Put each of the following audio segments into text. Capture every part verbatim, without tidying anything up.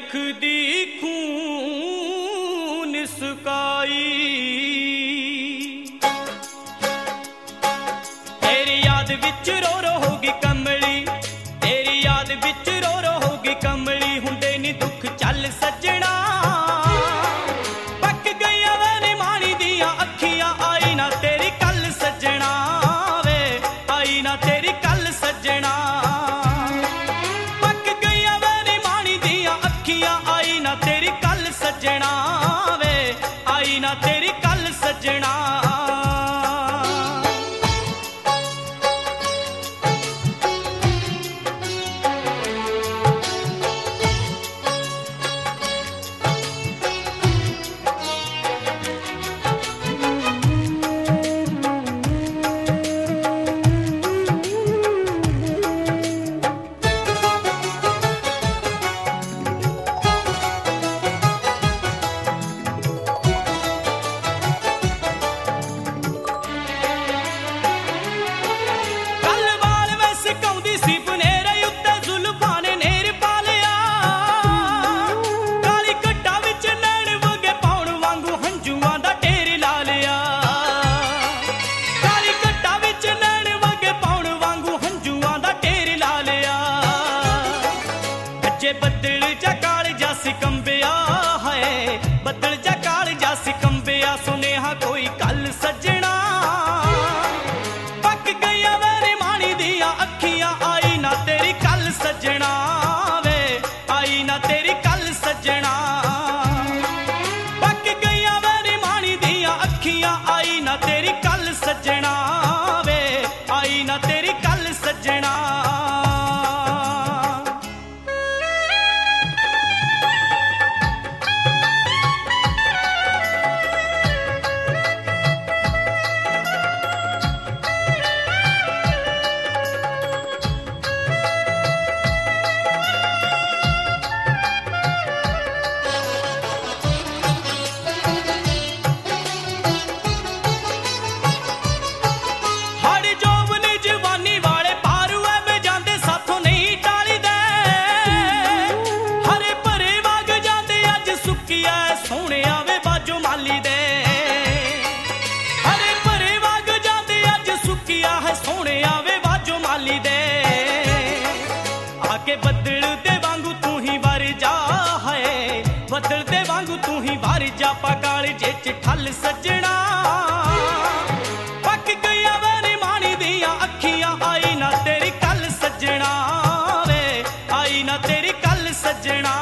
रखदी खून सुकाई। तेरी याद विच रो रो होगी कमली, तेरी याद विच रो रो होगी कमली। हुंदे नी दुख चल सजना, पक गईयां वे निमाणी दियां अखियां। आई ना तेरी कल सजना वे, आई ना तेरी कल सजना। पक गईयां वे निमाणी दियां अखियां। आई ना तेरी कल सजना वे, आई ना तेरी कल सजना। बदल जा काल जासी कंबिया है, बदल जा काल जासी कंबिया। सुनेहा कोई कल सजना, पक गईयां वे निमाणी दियां अखियां। आई ना तेरी कल सजना वे, आई ना तेरी कल सजना। पक गईयां वे निमाणी दियां अखियां। आई ना तेरी कल सजना वे, आई ना तेरी कल सजना। बदल दे वांगू तू ही वार जा है, बदल दे वांगू तू ही वार जा। पगाल जे च ठल सजना, पक गईयां वे निमाणी दियां अखियां। आई ना तेरी कल सजना वे, आई ना तेरी कल सजना।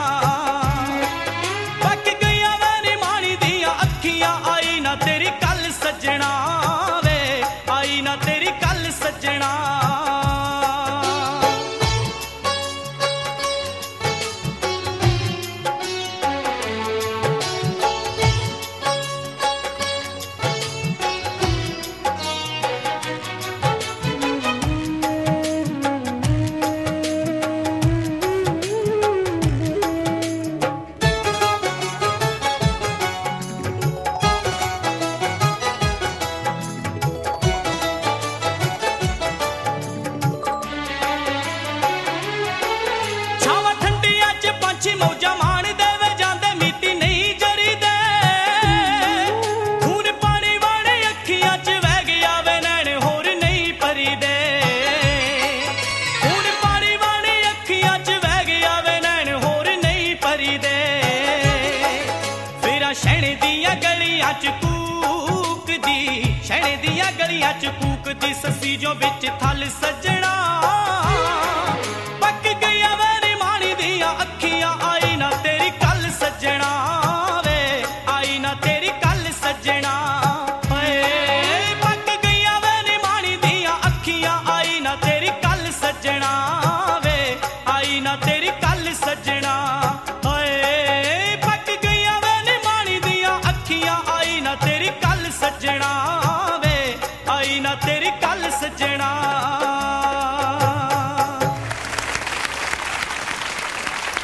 पक गईयां वे निमाणी दियां अखियां। आई ना तेरी कल सजना वे, आई ना तेरी कल सजना। मौजा मान देवे जांदे मीती नहीं जरी दे। खून पानी वाले अखियां च वह गया वे नैन होर नहीं भरी दे। खून पानी वाले अखियां च वह गया वे नैन होर नहीं भरी दे। फिर शैणे दियां गलियां च कूकदी, शैणे दियां गलियां च कूकदी। ससी जो बिच थल सजना